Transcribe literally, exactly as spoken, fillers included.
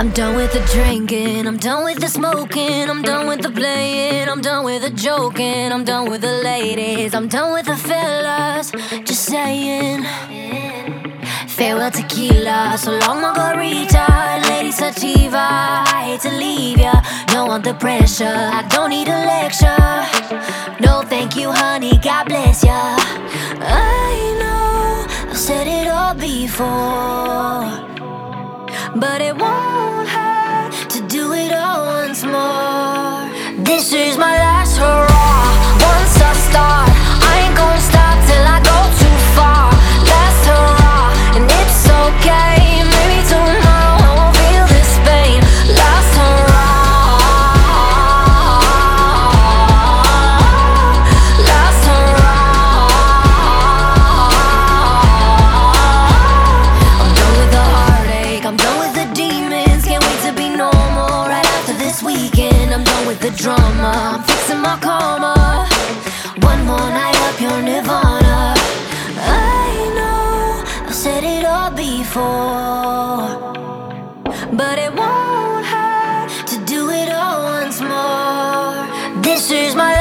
I'm done with the drinking, I'm done with the smoking, I'm done with the playing, I'm done with the joking, I'm done with the ladies, I'm done with the fellas, just saying. Farewell tequila, so long margarita, lady sativa. I hate to leave ya, don't want the pressure, I don't need a lecture. No thank you honey, God bless ya. I know I've said it all before, but it won't hurt to do it all once more. This is my last hurrah. Once I start, I ain't gonna stop till I go too far. Last hurrah, and it's okay. Maybe tomorrow I won't feel this pain. Last hurrah, last hurrah. I'm done with the heartache, I'm done with the demons. Can't wait to be normal right after this weekend. I'm done with the drama, I'm fixing my karma. One more night up your nirvana. I know I've said it all before, but it won't hurt to do it all once more. This is my